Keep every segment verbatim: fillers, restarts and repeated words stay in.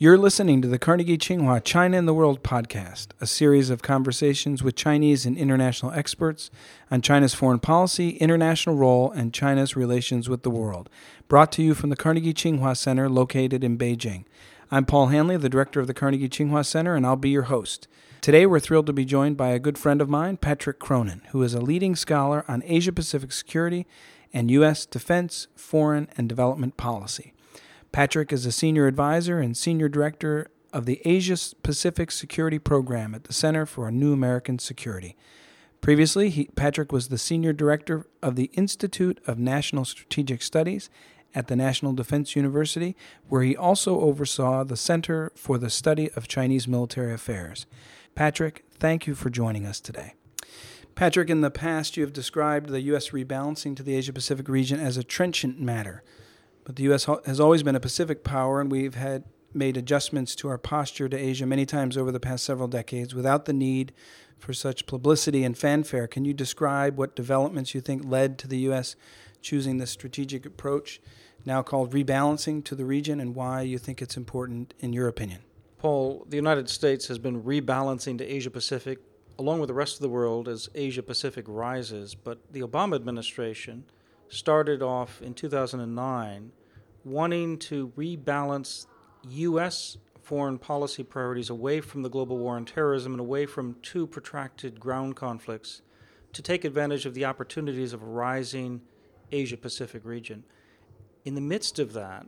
You're listening to the Carnegie Tsinghua China in the World podcast, a series of conversations with Chinese and international experts on China's foreign policy, international role, and China's relations with the world, brought to you from the Carnegie Tsinghua Center located in Beijing. I'm Paul Hanley, the director of the Carnegie Tsinghua Center, and I'll be your host. Today we're thrilled to be joined by a good friend of mine, Patrick Cronin, who is a leading scholar on Asia-Pacific security and U S defense, foreign, and development policy. Patrick is a senior advisor and senior director of the Asia-Pacific Security Program at the Center for a New American Security. Previously, he, Patrick was the senior director of the Institute of National Strategic Studies at the National Defense University, where he also oversaw the Center for the Study of Chinese Military Affairs. Patrick, thank you for joining us today. Patrick, in the past, you have described the U S rebalancing to the Asia-Pacific region as a trenchant matter. But the U S has always been a Pacific power, and we've had made adjustments to our posture to Asia many times over the past several decades without the need for such publicity and fanfare. Can you describe what developments you think led to the U S choosing this strategic approach, now called rebalancing to the region, and why you think it's important in your opinion? Paul, the United States has been rebalancing to Asia-Pacific along with the rest of the world as Asia-Pacific rises, but the Obama administration started off in two thousand nine wanting to rebalance U S foreign policy priorities away from the global war on terrorism and away from two protracted ground conflicts to take advantage of the opportunities of a rising Asia-Pacific region. In the midst of that,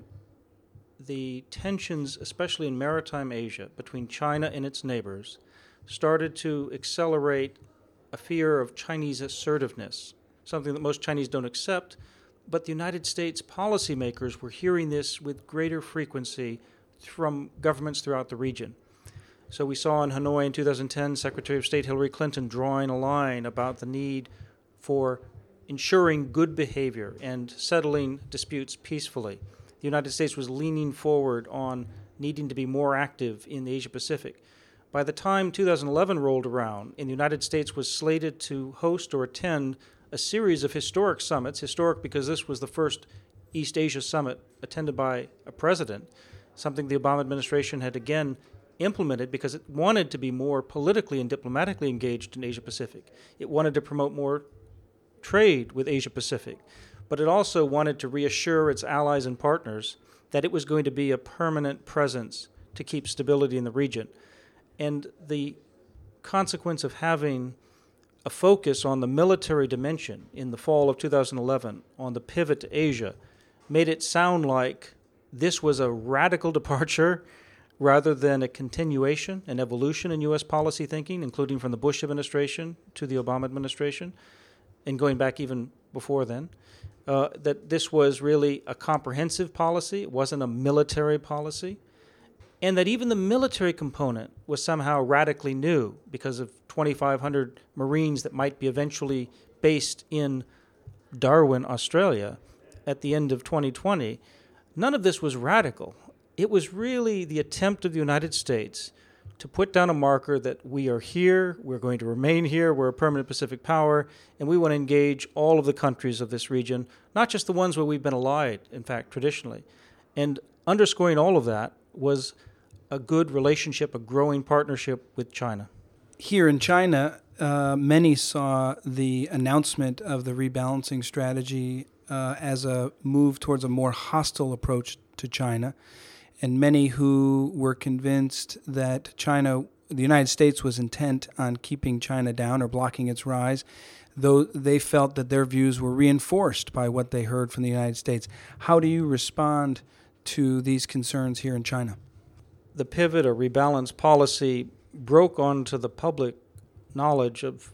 the tensions, especially in maritime Asia, between China and its neighbors, started to accelerate a fear of Chinese assertiveness, something that most Chinese don't accept, but the United States policymakers were hearing this with greater frequency from governments throughout the region. So we saw in Hanoi in two thousand ten, Secretary of State Hillary Clinton drawing a line about the need for ensuring good behavior and settling disputes peacefully. The United States was leaning forward on needing to be more active in the Asia-Pacific. By the time two thousand eleven rolled around, and the United States was slated to host or attend a series of historic summits, historic because this was the first East Asia summit attended by a president, something the Obama administration had again implemented because it wanted to be more politically and diplomatically engaged in Asia-Pacific. It wanted to promote more trade with Asia-Pacific, but it also wanted to reassure its allies and partners that it was going to be a permanent presence to keep stability in the region. And the consequence of having a focus on the military dimension in the fall of two thousand eleven on the pivot to Asia made it sound like this was a radical departure rather than a continuation, an evolution in U S policy thinking, including from the Bush administration to the Obama administration, and going back even before then, uh, that this was really a comprehensive policy. It wasn't a military policy. And that even the military component was somehow radically new because of twenty-five hundred Marines that might be eventually based in Darwin, Australia, at the end of twenty twenty. None of this was radical. It was really the attempt of the United States to put down a marker that we are here, we're going to remain here, we're a permanent Pacific power, and we want to engage all of the countries of this region, not just the ones where we've been allied, in fact, traditionally. And underscoring all of that was a good relationship, a growing partnership with China. Here in China, uh, many saw the announcement of the rebalancing strategy uh, as a move towards a more hostile approach to China, and many who were convinced that China, the United States, was intent on keeping China down or blocking its rise, though they felt that their views were reinforced by what they heard from the United States. How do you respond to these concerns here in China? The pivot or rebalance policy broke onto the public knowledge of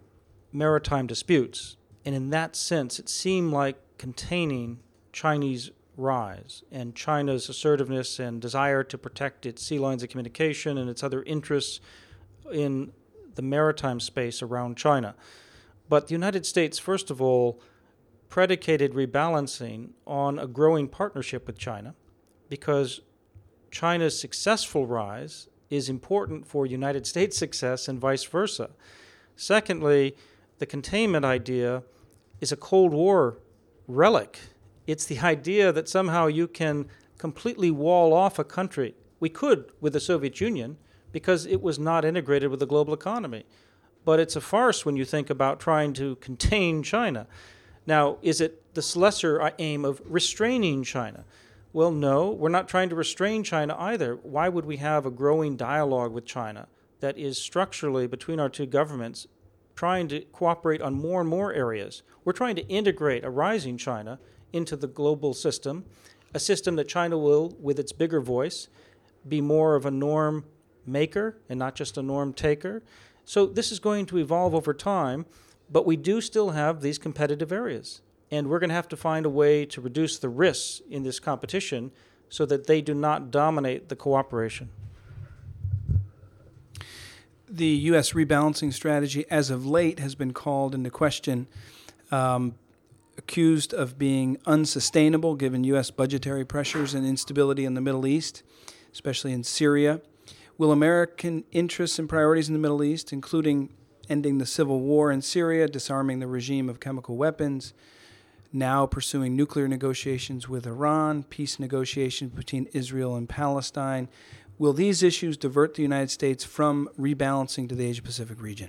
maritime disputes. And in that sense, it seemed like containing Chinese rise and China's assertiveness and desire to protect its sea lines of communication and its other interests in the maritime space around China. But the United States, first of all, predicated rebalancing on a growing partnership with China because China's successful rise is important for United States success and vice versa. Secondly, the containment idea is a Cold War relic. It's the idea that somehow you can completely wall off a country We could with the Soviet Union because it was not integrated with the global economy. But it's a farce when you think about trying to contain China. Now, is it this lesser aim of restraining China? Well, no, we're not trying to restrain China either. Why would we have a growing dialogue with China that is structurally between our two governments trying to cooperate on more and more areas? We're trying to integrate a rising China into the global system, a system that China will, with its bigger voice, be more of a norm maker and not just a norm taker. So this is going to evolve over time, but we do still have these competitive areas. And we're going to have to find a way to reduce the risks in this competition so that they do not dominate the cooperation. The U S rebalancing strategy, as of late, has been called into question, um, accused of being unsustainable given U S budgetary pressures and instability in the Middle East, especially in Syria. Will American interests and priorities in the Middle East, including ending the civil war in Syria, disarming the regime of chemical weapons, now pursuing nuclear negotiations with Iran, peace negotiations between Israel and Palestine, will these issues divert the United States from rebalancing to the Asia-Pacific region?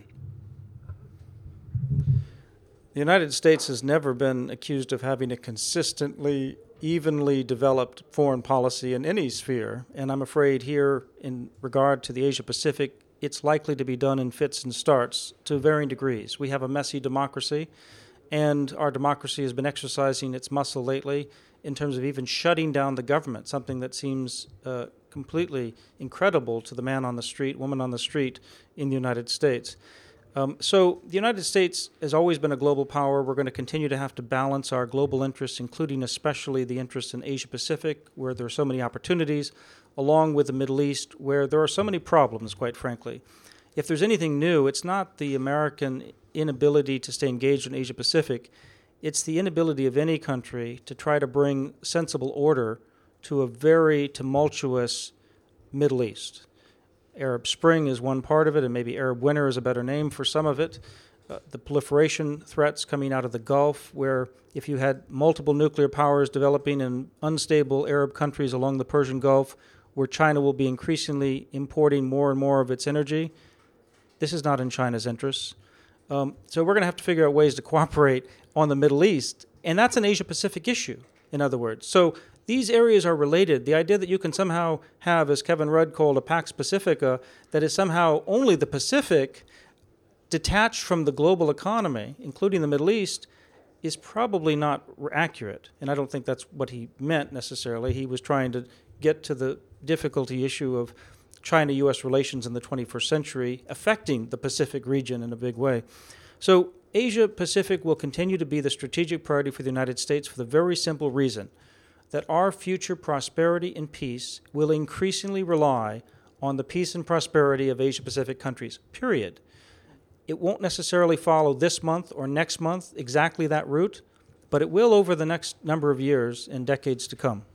The United States has never been accused of having a consistently, evenly developed foreign policy in any sphere, and I'm afraid here, in regard to the Asia-Pacific, it's likely to be done in fits and starts to varying degrees. We have a messy democracy, and our democracy has been exercising its muscle lately in terms of even shutting down the government, something that seems uh, completely incredible to the man on the street, woman on the street in the United States. Um, so the United States has always been a global power. We're going to continue to have to balance our global interests, including especially the interests in Asia-Pacific, where there are so many opportunities, along with the Middle East, where there are so many problems, quite frankly. If there's anything new, it's not the American inability to stay engaged in Asia-Pacific. It's the inability of any country to try to bring sensible order to a very tumultuous Middle East. Arab Spring is one part of it, and maybe Arab Winter is a better name for some of it. Uh, the proliferation threats coming out of the Gulf, where if you had multiple nuclear powers developing in unstable Arab countries along the Persian Gulf, where China will be increasingly importing more and more of its energy, this is not in China's interests. Um, so we're going to have to figure out ways to cooperate on the Middle East, and that's an Asia-Pacific issue, in other words. So these areas are related. The idea that you can somehow have, as Kevin Rudd called, a Pax Pacifica, that is somehow only the Pacific detached from the global economy, including the Middle East, is probably not accurate. And I don't think that's what he meant necessarily. He was trying to get to the difficulty issue of China-U S relations in the twenty-first century affecting the Pacific region in a big way. So Asia-Pacific will continue to be the strategic priority for the United States for the very simple reason that our future prosperity and peace will increasingly rely on the peace and prosperity of Asia-Pacific countries, period. It won't necessarily follow this month or next month exactly that route, but it will over the next number of years and decades to come.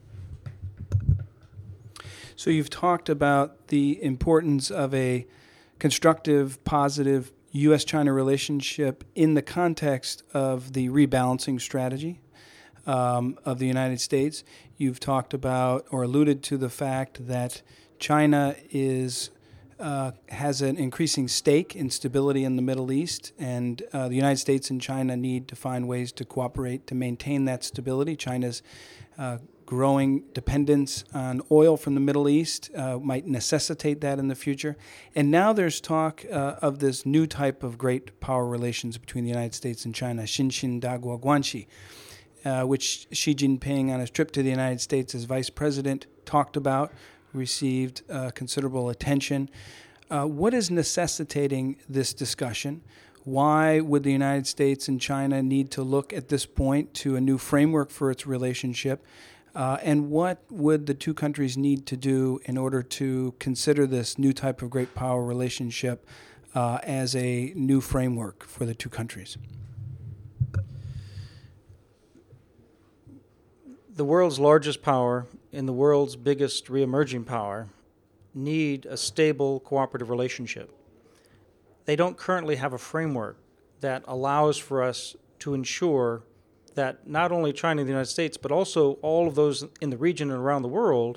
So you've talked about the importance of a constructive, positive U S China relationship in the context of the rebalancing strategy um, of the United States. You've talked about or alluded to the fact that China is uh, has an increasing stake in stability in the Middle East, and uh, the United States and China need to find ways to cooperate to maintain that stability. China's uh, growing dependence on oil from the Middle East uh, might necessitate that in the future. And now there's talk uh, of this new type of great power relations between the United States and China, Xinqian Dagua Guanxi, uh, which Xi Jinping on his trip to the United States as vice president talked about, received uh, considerable attention. Uh, what is necessitating this discussion? Why would the United States and China need to look at this point to a new framework for its relationship? Uh, and what would the two countries need to do in order to consider this new type of great power relationship uh, as a new framework for the two countries? The world's largest power and the world's biggest reemerging power need a stable cooperative relationship. They don't currently have a framework that allows for us to ensure that not only China and the United States, but also all of those in the region and around the world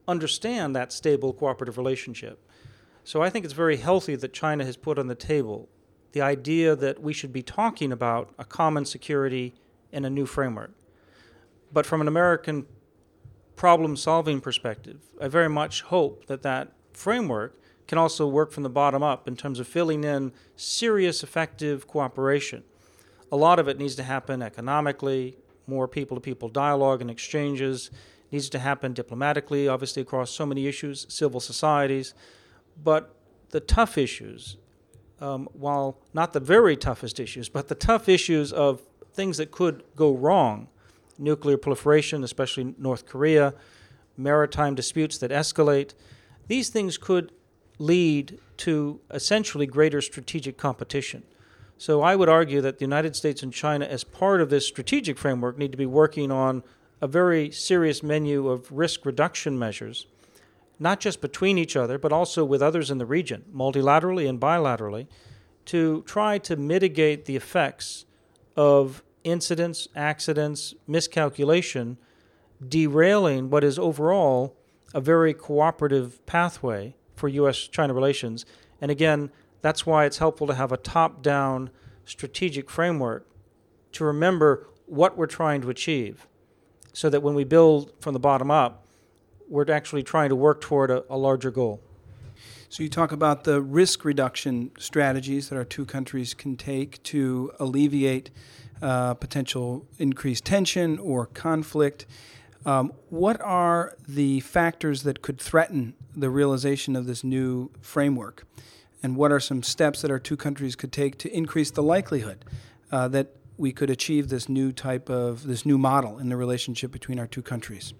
understand that stable cooperative relationship. So I think it's very healthy that China has put on the table the idea that we should be talking about a common security in a new framework. But from an American problem-solving perspective, I very much hope that that framework can also work from the bottom up in terms of filling in serious, effective cooperation. A lot of it needs to happen economically, more people-to-people dialogue and exchanges, needs to happen diplomatically, obviously across so many issues, civil societies. But the tough issues, um, while not the very toughest issues, but the tough issues of things that could go wrong, nuclear proliferation, especially North Korea, maritime disputes that escalate, these things could lead to essentially greater strategic competition. So I would argue that the United States and China, as part of this strategic framework, need to be working on a very serious menu of risk reduction measures, not just between each other, but also with others in the region, multilaterally and bilaterally, to try to mitigate the effects of incidents, accidents, miscalculation, derailing what is overall a very cooperative pathway for U S China relations. And again, that's why it's helpful to have a top-down strategic framework to remember what we're trying to achieve, so that when we build from the bottom up, we're actually trying to work toward a, a larger goal. So you talk about the risk reduction strategies that our two countries can take to alleviate uh, potential increased tension or conflict. Um, what are the factors that could threaten the realization of this new framework? And what are some steps that our two countries could take to increase the likelihood uh, that we could achieve this new type of, this new model in the relationship between our two countries?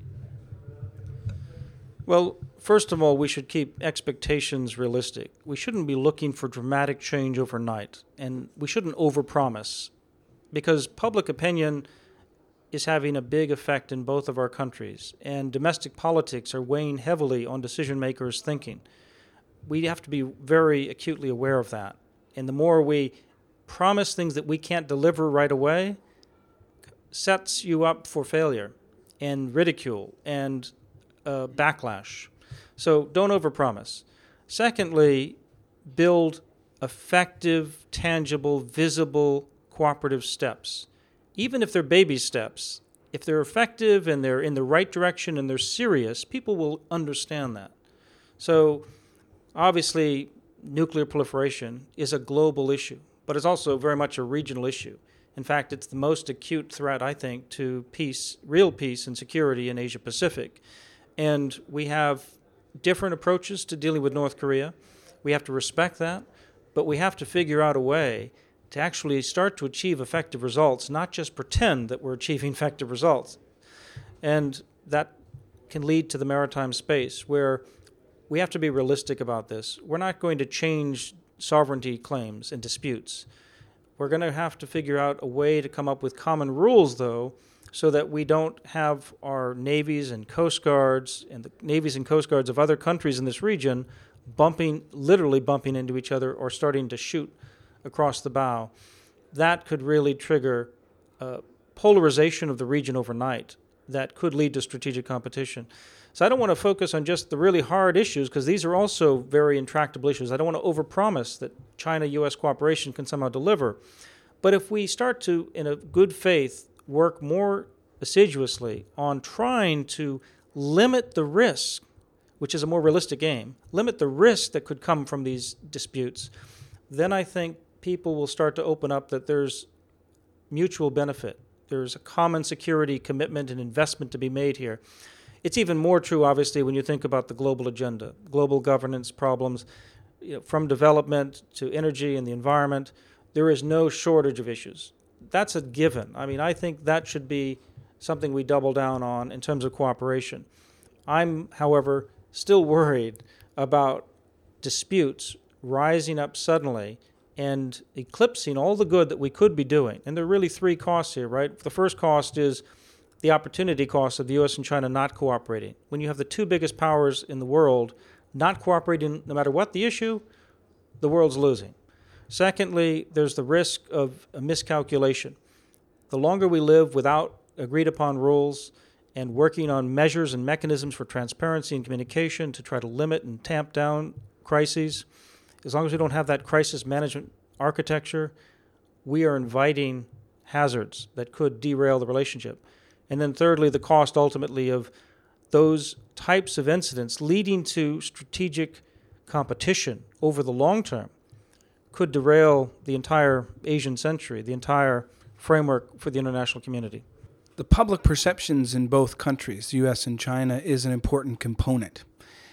Well, first of all, we should keep expectations realistic. We shouldn't be looking for dramatic change overnight, and we shouldn't overpromise, because public opinion is having a big effect in both of our countries, and domestic politics are weighing heavily on decision makers' thinking. We have to be very acutely aware of that. And the more we promise things that we can't deliver right away, sets you up for failure and ridicule and uh, backlash. So don't overpromise. Secondly, build effective, tangible, visible, cooperative steps. Even if they're baby steps, if they're effective and they're in the right direction and they're serious, people will understand that. So obviously, nuclear proliferation is a global issue, but it's also very much a regional issue. In fact, it's the most acute threat, I think, to peace, real peace and security in Asia Pacific. And we have different approaches to dealing with North Korea. We have to respect that, but we have to figure out a way to actually start to achieve effective results, not just pretend that we're achieving effective results. And that can lead to the maritime space, where we have to be realistic about this. We're not going to change sovereignty claims and disputes. We're going to have to figure out a way to come up with common rules, though, so that we don't have our navies and coast guards and the navies and coast guards of other countries in this region bumping, literally bumping into each other or starting to shoot across the bow. That could really trigger uh, polarization of the region overnight that could lead to strategic competition. So I don't want to focus on just the really hard issues, because these are also very intractable issues. I don't want to overpromise that China-U S cooperation can somehow deliver. But if we start to, in a good faith, work more assiduously on trying to limit the risk, which is a more realistic aim, limit the risk that could come from these disputes, then I think people will start to open up that there's mutual benefit. There's a common security commitment and investment to be made here. It's even more true, obviously, when you think about the global agenda, global governance problems, you know, from development to energy and the environment. There is no shortage of issues. That's a given. I mean, I think that should be something we double down on in terms of cooperation. I'm, however, still worried about disputes rising up suddenly and eclipsing all the good that we could be doing. And there are really three costs here, right? The first cost is the opportunity cost of the U S and China not cooperating. When you have the two biggest powers in the world not cooperating no matter what the issue, the world's losing. Secondly, there's the risk of a miscalculation. The longer we live without agreed upon rules and working on measures and mechanisms for transparency and communication to try to limit and tamp down crises. As long as we don't have that crisis management architecture, we are inviting hazards that could derail the relationship. And then thirdly, the cost ultimately of those types of incidents leading to strategic competition over the long term could derail the entire Asian century, the entire framework for the international community. The public perceptions in both countries, the U S and China, is an important component.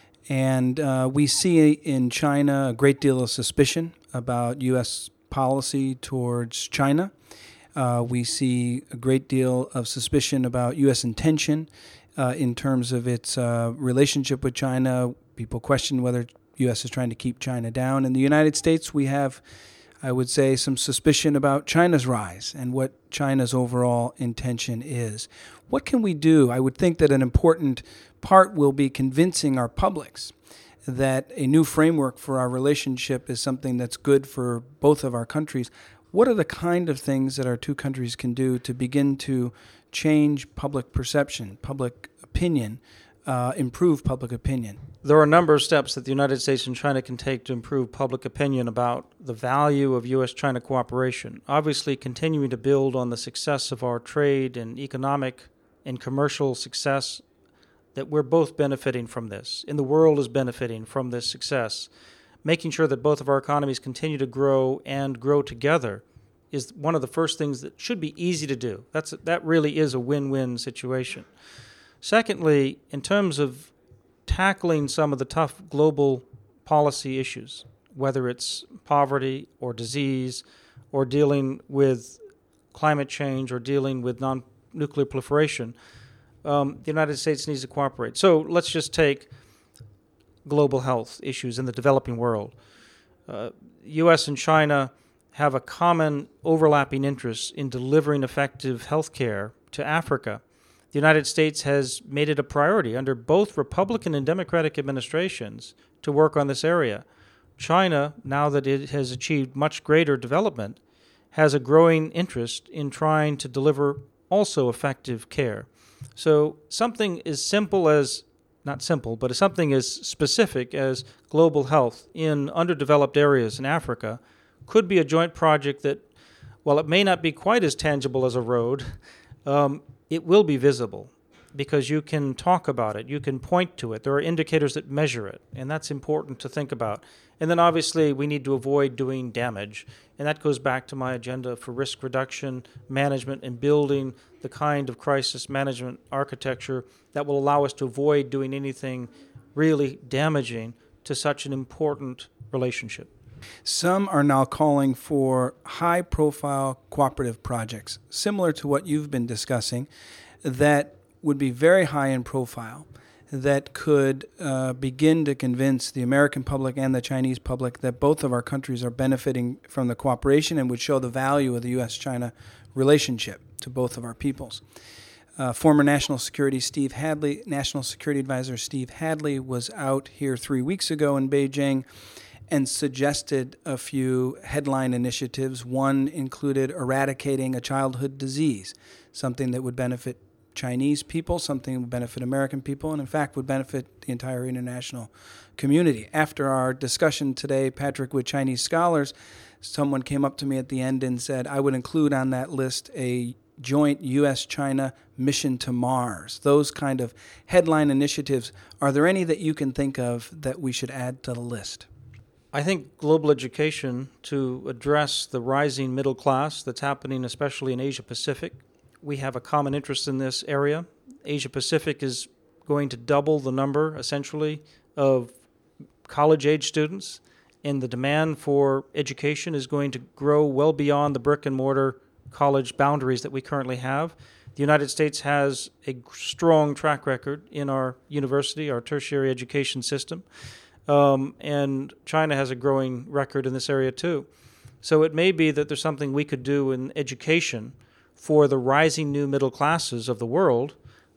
And uh, we see in China a great deal of suspicion about U S policy towards China. Uh, we see a great deal of suspicion about U S intention uh, in terms of its uh, relationship with China. People question whether U S is trying to keep China down. In the United States, we have, I would say, some suspicion about China's rise and what China's overall intention is. What can we do? I would think that an important part will be convincing our publics that a new framework for our relationship is something that's good for both of our countries. What are the kind of things that our two countries can do to begin to change public perception, public opinion, uh, improve public opinion? There are a number of steps that the United States and China can take to improve public opinion about the value of U S China cooperation. Obviously, continuing to build on the success of our trade and economic and commercial success, that we're both benefiting from this, and the world is benefiting from this success. Making sure that both of our economies continue to grow and grow together is one of the first things that should be easy to do. That's that really is a win-win situation. Secondly, in terms of tackling some of the tough global policy issues, whether it's poverty or disease or dealing with climate change or dealing with non-nuclear proliferation, um, the United States needs to cooperate. So let's just take global health issues in the developing world. Uh, U S and China have a common overlapping interest in delivering effective health care to Africa. The United States has made it a priority under both Republican and Democratic administrations to work on this area. China, now that it has achieved much greater development, has a growing interest in trying to deliver also effective care. So something as simple as, not simple, but something as specific as global health in underdeveloped areas in Africa could be a joint project that, while it may not be quite as tangible as a road, um, it will be visible because you can talk about it, you can point to it, there are indicators that measure it, and that's important to think about. And then obviously we need to avoid doing damage, and that goes back to my agenda for risk reduction, management, and building the kind of crisis management architecture that will allow us to avoid doing anything really damaging to such an important relationship. Some are now calling for high-profile cooperative projects, similar to what you've been discussing, that would be very high in profile, that could uh, begin to convince the American public and the Chinese public that both of our countries are benefiting from the cooperation and would show the value of the U S China relationship to both of our peoples. Uh, former National Security Steve Hadley, National Security Advisor Steve Hadley was out here three weeks ago in Beijing and suggested a few headline initiatives. One included eradicating a childhood disease, something that would benefit Chinese people, something that would benefit American people, and in fact would benefit the entire international community. After our discussion today, Patrick, with Chinese scholars, someone came up to me at the end and said, I would include on that list a joint U S China mission to Mars. Those kind of headline initiatives. Are there any that you can think of that we should add to the list? I think global education to address the rising middle class that's happening especially in Asia Pacific. We have a common interest in this area. Asia Pacific is going to double the number, essentially, of college-age students, and the demand for education is going to grow well beyond the brick-and-mortar college boundaries that we currently have. The United States has a strong track record in our university, our tertiary education system, um, and China has a growing record in this area too. So it may be that there's something we could do in education for the rising new middle classes of the world,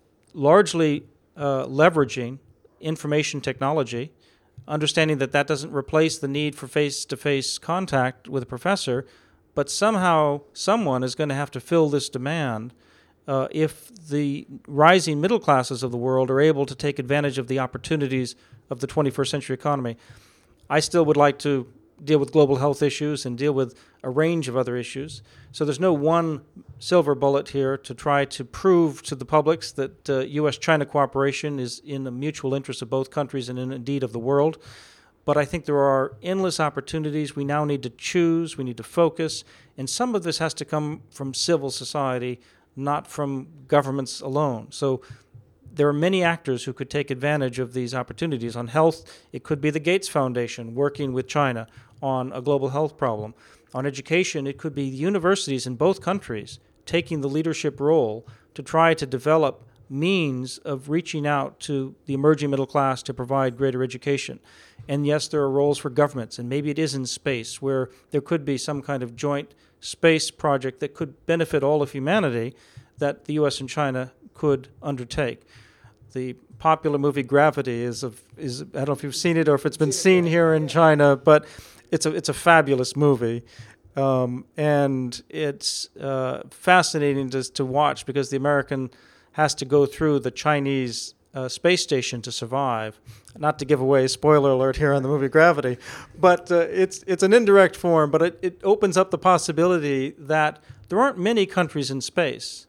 largely uh, leveraging information technology, understanding that that doesn't replace the need for face-to-face contact with a professor, but somehow someone is going to have to fill this demand, uh, if the rising middle classes of the world are able to take advantage of the opportunities of the twenty-first century economy. I still would like to deal with global health issues and deal with a range of other issues. So there's no one silver bullet here to try to prove to the publics that uh, U S China cooperation is in the mutual interest of both countries and in, indeed of the world. But I think there are endless opportunities. We now need to choose, we need to focus, and some of this has to come from civil society, not from governments alone. So there are many actors who could take advantage of these opportunities. On health, it could be the Gates Foundation working with China on a global health problem. On education, it could be the universities in both countries taking the leadership role to try to develop means of reaching out to the emerging middle class to provide greater education. And yes, there are roles for governments, and maybe it is in space, where there could be some kind of joint space project that could benefit all of humanity that the U S and China could undertake. The popular movie Gravity is, of, is I don't know if you've seen it or if it's been seen here in China, but it's a, it's a fabulous movie. Um, and it's uh, fascinating to, to watch because the American has to go through the Chinese uh, space station to survive. Not to give away spoiler alert here on the movie Gravity, but uh, it's it's an indirect form, but it, it opens up the possibility that there aren't many countries in space.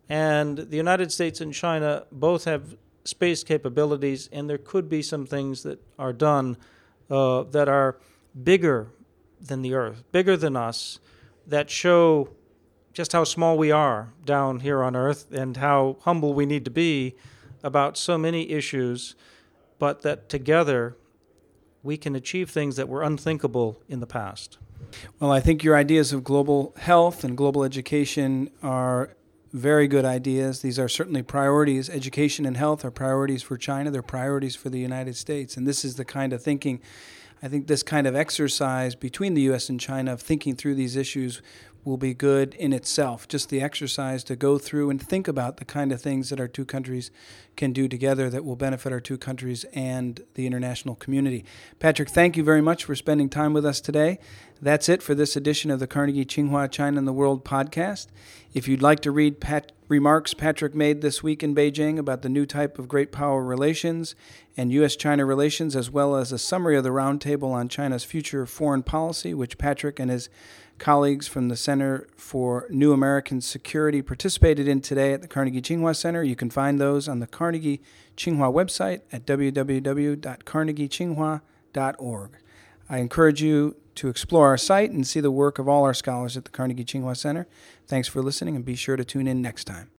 And the United States and China both have space capabilities, and there could be some things that are done uh, that are bigger than the Earth, bigger than us, that show just how small we are down here on Earth and how humble we need to be about so many issues, but that together we can achieve things that were unthinkable in the past. Well, I think your ideas of global health and global education are very good ideas. These are certainly priorities. Education and health are priorities for China. They're priorities for the United States. And this is the kind of thinking, I think this kind of exercise between the U S and China of thinking through these issues will be good in itself. Just the exercise to go through and think about the kind of things that our two countries can do together that will benefit our two countries and the international community. Patrick, thank you very much for spending time with us today. That's it for this edition of the Carnegie Tsinghua China and the World podcast. If you'd like to read Pat- remarks Patrick made this week in Beijing about the new type of great power relations and U S China relations, as well as a summary of the roundtable on China's future foreign policy, which Patrick and his colleagues from the Center for New American Security participated in today at the Carnegie Tsinghua Center, you can find those on the Carnegie Tsinghua website at w w w dot carnegie tsinghua dot org. I encourage you to explore our site and see the work of all our scholars at the Carnegie Tsinghua Center. Thanks for listening, and be sure to tune in next time.